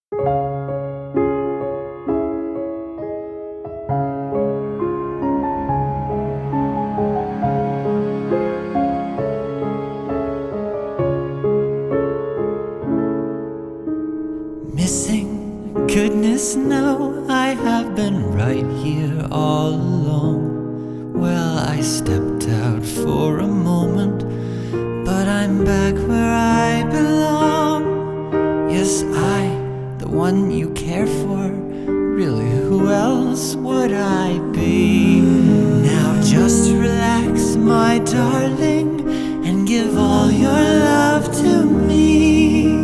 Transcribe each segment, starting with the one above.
Missing, goodness no, I have been right here all along. Well, I stepped out for a moment, but I'm back where I belong. Yes, the one you care for, really who else would I be? Now just relax, my darling, and give all your love to me.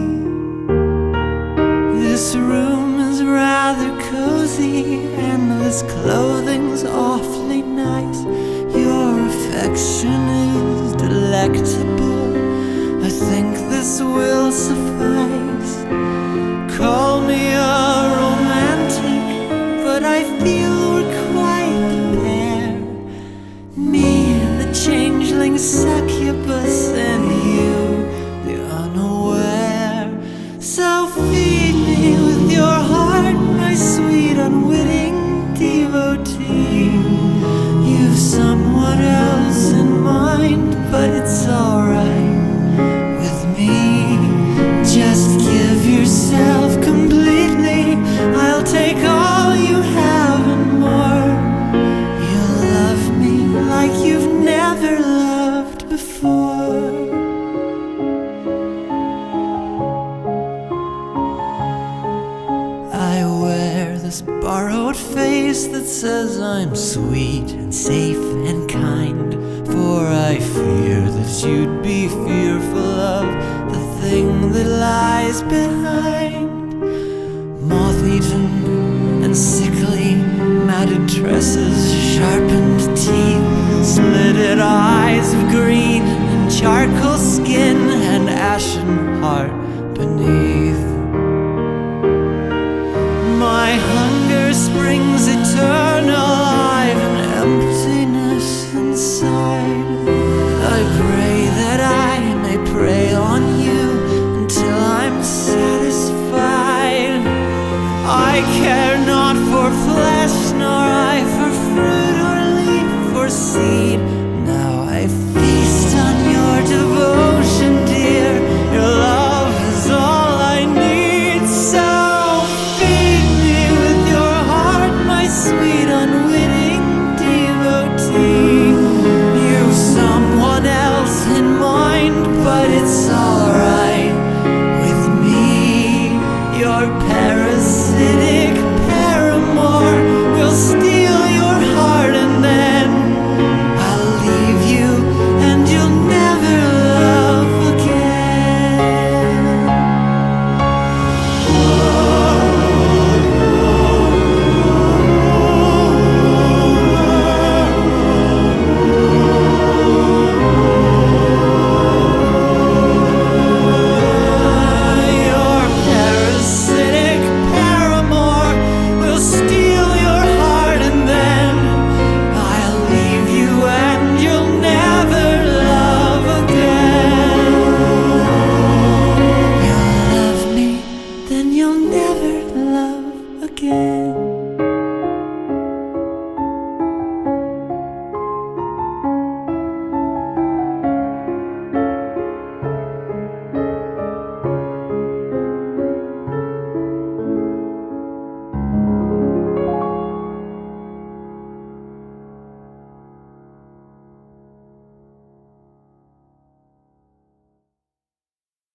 This room is rather cozy, and this clothing's awfully nice. Your affection is delectable, I think this will suffice. Call me a romantic, but I feel we're quite the pair. Me, the changeling succubus, and you, the unaware. So feed me with your heart, my sweet unwitting devotee. You've someone else in mind, but it's alright with me. Just give yourself completely, I'll take all you have and more. You'll love me like you've never loved before. I wear this borrowed face that says I'm sweet and safe and kind, for I fear that you'd be fearful of the thing that lies behind. Moth-eaten and sickly, matted tresses, sharpened teeth, slitted eyes of green, and charcoal skin, and ashen heart beneath. My hunger springs eternal, I've an emptiness inside. I pray that I may prey on you until I'm satisfied. I care not for flesh, nor I for fruit or leaf or seed. Now I feast on your devotion, dear. Your love is all I need. So feed me with your heart, my sweet unwitting devotee. You've someone else in mind, but it's alright with me. Your parasitic paramour will steal your heart, and then I'll leave you and you'll never love again. Your parasitic paramour will steal your heart, and then I'll leave you and you'll never love again. You'll love me, then you'll never love again.